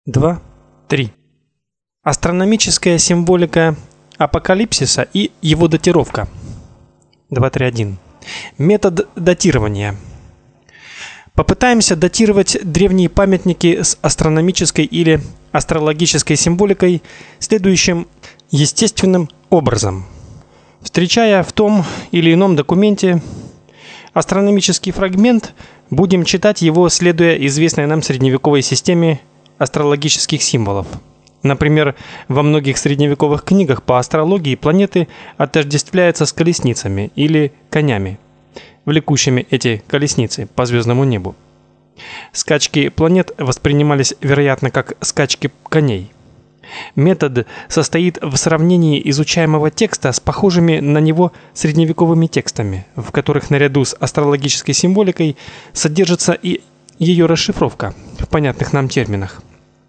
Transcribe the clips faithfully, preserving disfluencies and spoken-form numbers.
два три. Астрономическая символика апокалипсиса и его датировка. два три один. Метод датирования. Попытаемся датировать древние памятники с астрономической или астрологической символикой следующим естественным образом. Встречая в том или ином документе астрономический фрагмент, будем читать его, следуя известной нам средневековой системе астрологических символов. Например, во многих средневековых книгах по астрологии планеты отождествляются с колесницами или конями, влекущими эти колесницы по звездному небу. Скачки планет воспринимались, вероятно, как скачки коней. Метод состоит в сравнении изучаемого текста с похожими на него средневековыми текстами, в которых наряду с астрологической символикой содержится и ее расшифровка в понятных нам терминах.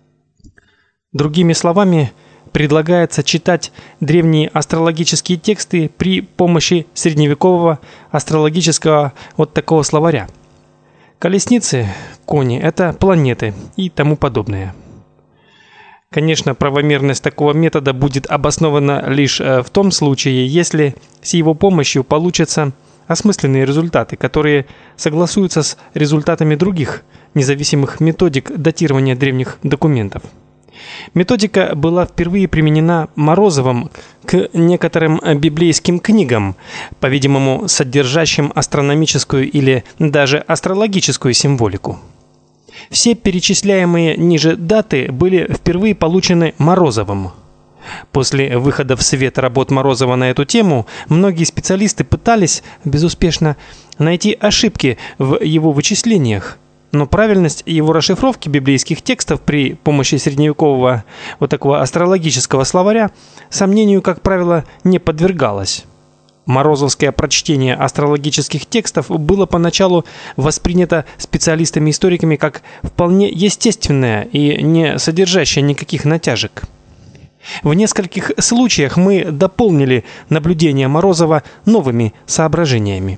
Другими словами, предлагается читать древние астрологические тексты при помощи средневекового астрологического вот такого словаря. Колесницы, кони это планеты и тому подобное. Конечно, правомерность такого метода будет обоснована лишь в том случае, если с его помощью получатся осмысленные результаты, которые согласуются с результатами других независимых методик датирования древних документов. Методика была впервые применена Морозовым к некоторым библейским книгам, по-видимому, содержащим астрономическую или даже астрологическую символику. Все перечисляемые ниже даты были впервые получены Морозовым. После выхода в свет работ Морозова на эту тему, многие специалисты пытались безуспешно найти ошибки в его вычислениях. Но правильность его расшифровки библейских текстов при помощи средневекового вот такого астрологического словаря сомнению, как правило, не подвергалась. Морозовское прочтение астрологических текстов было поначалу воспринято специалистами-историками как вполне естественное и не содержащее никаких натяжек. В нескольких случаях мы дополнили наблюдения Морозова новыми соображениями.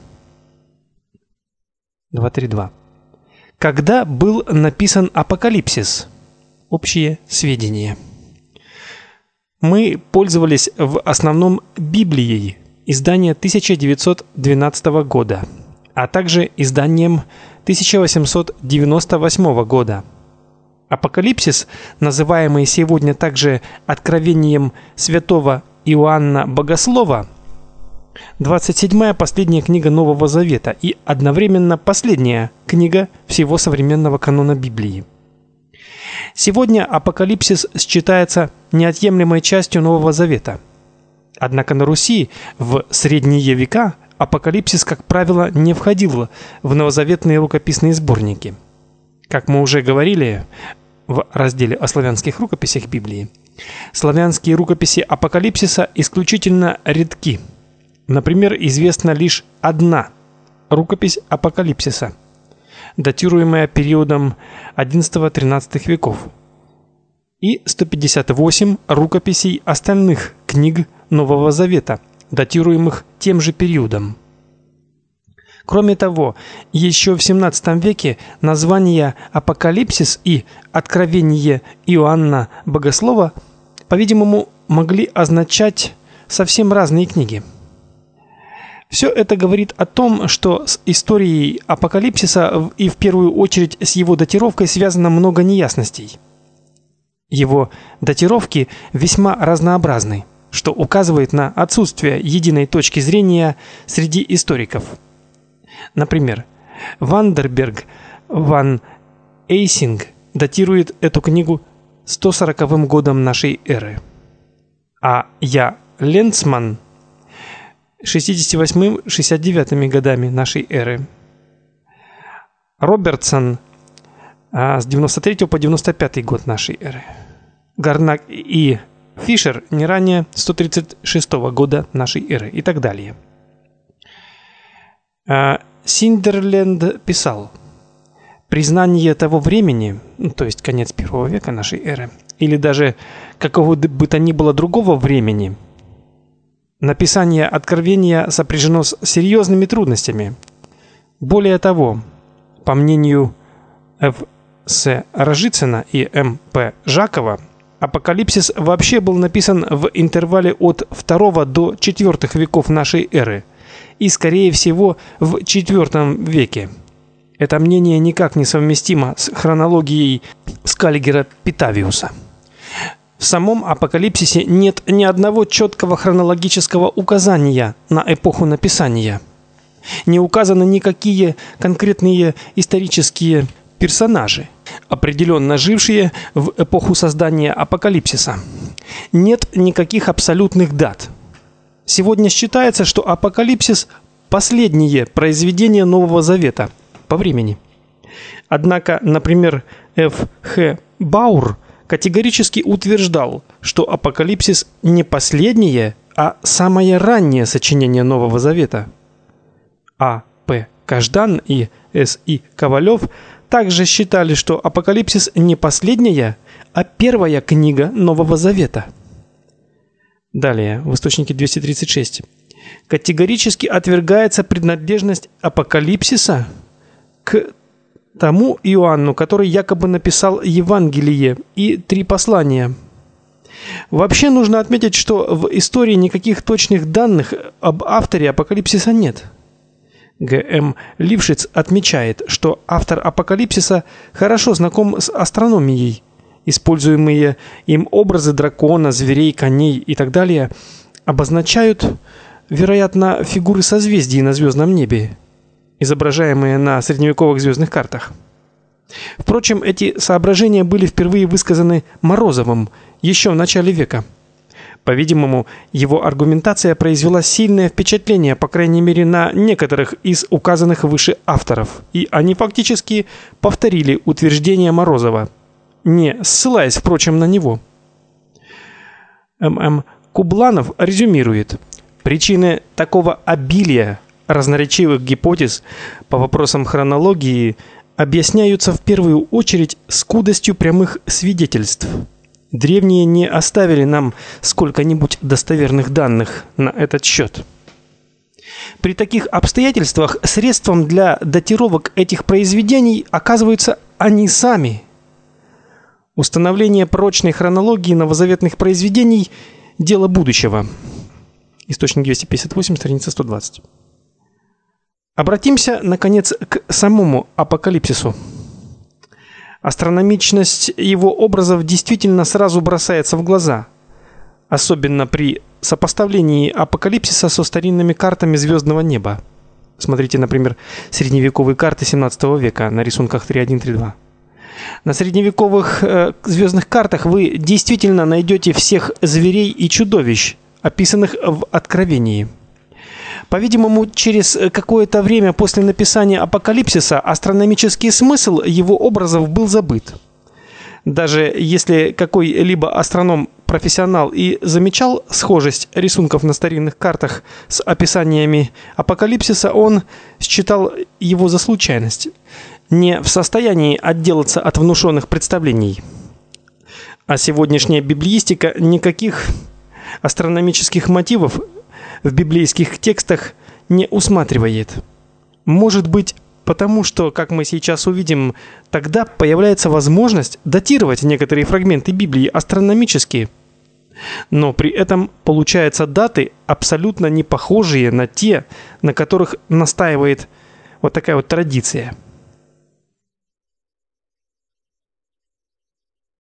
два три два. Когда был написан Апокалипсис? Общие сведения. Мы пользовались в основном Библией, издание тысяча девятьсот двенадцатого года, а также изданием тысяча восемьсот девяносто восьмого года. Апокалипсис, называемый сегодня также Откровением святого Иоанна Богослова, двадцать седьмая последняя книга Нового Завета и одновременно последняя книга всего современного канона Библии. Сегодня Апокалипсис считается неотъемлемой частью Нового Завета. Однако на Руси в средние века Апокалипсис, как правило, не входил в новозаветные рукописные сборники. Как мы уже говорили в разделе о славянских рукописях Библии, славянские рукописи Апокалипсиса исключительно редки. Например, известна лишь одна рукопись Апокалипсиса, датируемая периодом одиннадцатого-тринадцатого веков, и сто пятьдесят восемь рукописей остальных книг Нового Завета, датируемых тем же периодом. Кроме того, еще в семнадцатом веке названия Апокалипсис и Откровение Иоанна Богослова, по-видимому, могли означать совсем разные книги. Все это говорит о том, что с историей Апокалипсиса и в первую очередь с его датировкой связано много неясностей. Его датировки весьма разнообразны, что указывает на отсутствие единой точки зрения среди историков. Например, Вандерберг ван Эйсинг датирует эту книгу сто сороковым годом нашей эры, а Я Ленцман шестьдесят восьмым — шестьдесят девятым годами нашей эры. Робертсон а, с девяносто третьего по девяносто пятый год нашей эры. Гарнак и Фишер не ранее сто тридцать шестого года нашей эры и так далее. А, Синдерленд писал: признание того времени, то есть конец первого века нашей эры, или даже какого бы то ни было другого времени, написание Откровения сопряжено с серьезными трудностями. Более того, по мнению Ф. С. Рожицына и М П Жакова Апокалипсис вообще был написан в интервале от второго до четвёртых веков нашей эры и, скорее всего, в четвёртом веке. Это мнение никак не совместимо с хронологией Скаллигера Питавиуса. В самом Апокалипсисе нет ни одного четкого хронологического указания на эпоху написания. Не указаны никакие конкретные исторические персонажи, определенно жившие в эпоху создания Апокалипсиса. Нет никаких абсолютных дат. Сегодня считается, что Апокалипсис последнее произведение Нового Завета по времени. Однако, например, Ф Х Баур категорически утверждал, что Апокалипсис не последнее, а самое раннее сочинение Нового Завета. А П Каждан и С И Ковалев также считали, что Апокалипсис не последняя, а первая книга Нового Завета. Далее, в источнике двести тридцать шесть. Категорически отвергается принадлежность Апокалипсиса к тому Иоанну, который якобы написал Евангелие и три послания. Вообще нужно отметить, что в истории никаких точных данных об авторе Апокалипсиса нет. Г М Лившиц отмечает, что автор Апокалипсиса хорошо знаком с астрономией. Используемые им образы дракона, зверей, коней и так далее обозначают, вероятно, фигуры созвездий на звездном небе, изображаемые на средневековых звездных картах. Впрочем, эти соображения были впервые высказаны Морозовым еще в начале века. По-видимому, его аргументация произвела сильное впечатление, по крайней мере, на некоторых из указанных выше авторов, и они фактически повторили утверждение Морозова, не ссылаясь, впрочем, на него. М М Кубланов резюмирует: причины такого обилия разноречивых гипотез по вопросам хронологии объясняются в первую очередь скудостью прямых свидетельств. Древние не оставили нам сколько-нибудь достоверных данных на этот счет. При таких обстоятельствах средством для датировок этих произведений оказываются они сами. Установление прочной хронологии новозаветных произведений – дело будущего. Источник двести пятьдесят восемь, страница сто двадцать. Обратимся, наконец, к самому Апокалипсису. Астрономичность его образов действительно сразу бросается в глаза, особенно при сопоставлении Апокалипсиса со старинными картами звездного неба. Смотрите, например, средневековые карты семнадцатого века на рисунках три один три два. На средневековых э, звездных картах вы действительно найдете всех зверей и чудовищ, описанных в Откровении. По-видимому, через какое-то время после написания Апокалипсиса астрономический смысл его образов был забыт. Даже если какой-либо астроном-профессионал и замечал схожесть рисунков на старинных картах с описаниями Апокалипсиса, он считал его за случайность, не в состоянии отделаться от внушенных представлений. А сегодняшняя библеистика никаких астрономических мотивов в библейских текстах не усматривает. Может быть, потому что, как мы сейчас увидим, тогда появляется возможность датировать некоторые фрагменты Библии астрономически. Но при этом получаются даты, абсолютно не похожие на те, на которых настаивает вот такая вот традиция.